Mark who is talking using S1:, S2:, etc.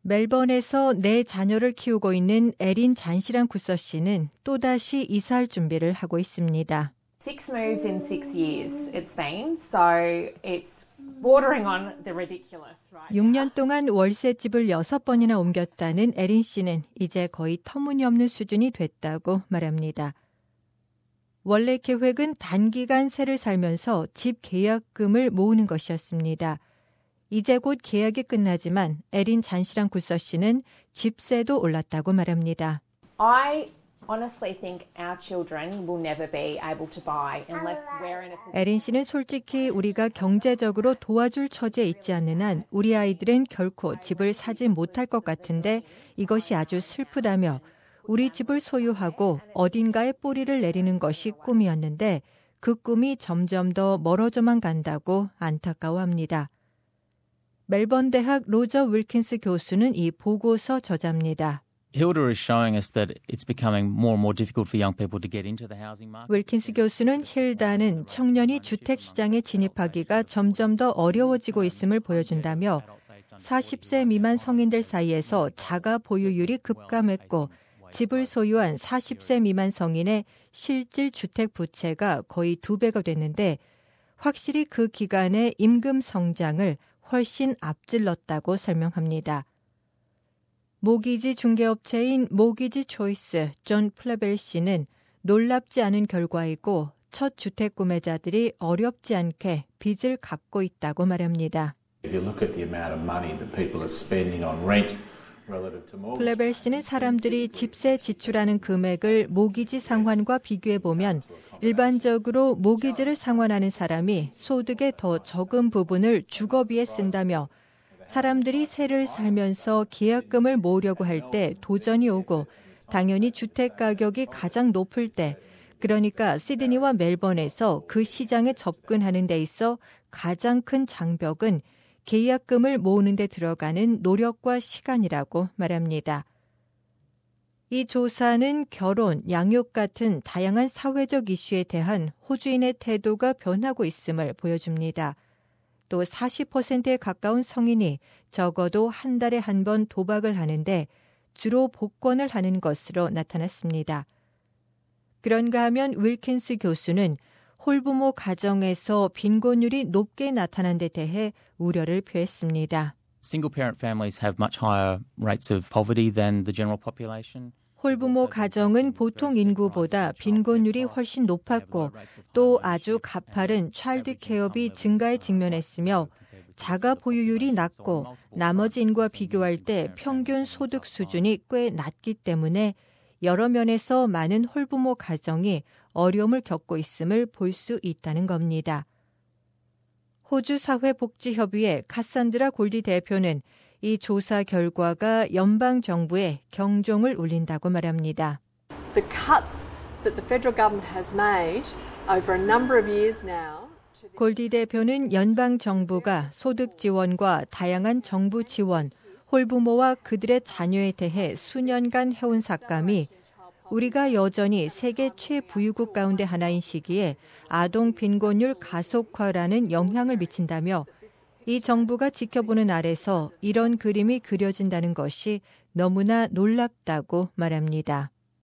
S1: 멜번에서 네 자녀를 키우고 있는 에린 잔시랑 구서 씨는 또다시 이사할 준비를 하고 있습니다.
S2: 6 moves in 6 years it's been, so it's bordering on the ridiculous, right?
S1: 6년 동안 월세집을 6번이나 옮겼다는 에린 씨는 이제 거의 터무니없는 수준이 됐다고 말합니다. 원래 계획은 단기간 세를 살면서 집 계약금을 모으는 것이었습니다. 이제 곧 계약이 끝나지만 에린 잔시랑 구서 씨는 집세도 올랐다고 말합니다.
S2: I honestly think our children will never be able to buy unless we're in a position.
S1: 에린 씨는 솔직히 우리가 경제적으로 도와줄 처지에 있지 않는 한 우리 아이들은 결코 집을 사지 못할 것 같은데 이것이 아주 슬프다며 우리 집을 소유하고 어딘가에 뿌리를 내리는 것이 꿈이었는데 그 꿈이 점점 더 멀어져만 간다고 안타까워합니다. 멜번 대학 로저 윌킨스 교수는 이 보고서 저자입니다.
S3: Hilda is showing us that it's becoming more and more difficult for young people to get into the housing market.
S1: 윌킨스 교수는 힐다는 청년이 주택 시장에 진입하기가 점점 더 어려워지고 있음을 보여준다며 40세 미만 성인들 사이에서 자가 보유율이 급감했고 집을 소유한 40세 미만 성인의 실질 주택 부채가 거의 2배가 됐는데 확실히 그 기간에 임금 성장을 훨씬 앞질렀다고 설명합니다. 모기지 중개업체인 모기지 초이스 존 플레벨 씨는 놀랍지 않은 결과이고 첫 주택 구매자들이 어렵지 않게 빚을 갚고 있다고 말합니다.
S4: If you look at the amount of money that people are spending on rent relative to mortgage.
S1: 플레벨 씨는 사람들이 집세 지출하는 금액을 모기지 상환과 비교해 보면 일반적으로 모기지를 상환하는 사람이 소득의 더 적은 부분을 주거비에 쓴다며 사람들이 세를 살면서 계약금을 모으려고 할 때 도전이 오고 당연히 주택 가격이 가장 높을 때 그러니까 시드니와 멜번에서 그 시장에 접근하는 데 있어 가장 큰 장벽은 계약금을 모으는 데 들어가는 노력과 시간이라고 말합니다. 이 조사는 결혼, 양육 같은 다양한 사회적 이슈에 대한 호주인의 태도가 변하고 있음을 보여줍니다. 또 40%에 가까운 성인이 적어도 한 달에 한 번 도박을 하는데 주로 복권을 하는 것으로 나타났습니다. 그런가 하면 윌킨스 교수는 홀부모 가정에서 빈곤율이 높게 나타난 데 대해 우려를 표했습니다.
S3: Single-parent families have much higher rates of poverty than the general population.
S1: 홀부모 가정은 보통 인구보다 빈곤율이 훨씬 높았고 또 아주 가파른 차일드 케어비 증가에 직면했으며 자가 보유율이 낮고 나머지 인구와 비교할 때 평균 소득 수준이 꽤 낮기 때문에 여러 면에서 많은 홀부모 가정이 어려움을 겪고 있음을 볼 수 있다는 겁니다. 호주 사회복지협의회 카산드라 골디 대표는 이 조사 결과가 연방 정부에 경종을 울린다고 말합니다.
S5: The cuts that the federal government has made over a number of years now.
S1: 골디 대표는 연방 정부가 소득 지원과 다양한 정부 지원, 홀부모와 그들의 자녀에 대해 수년간 해온 삭감이 우리가 여전히 세계 최부유국 가운데 하나인 시기에 아동 빈곤율 가속화라는 영향을 미친다며 이 정부가 지켜보는 아래서 이런 그림이 그려진다는 것이 너무나 놀랍다고 말합니다.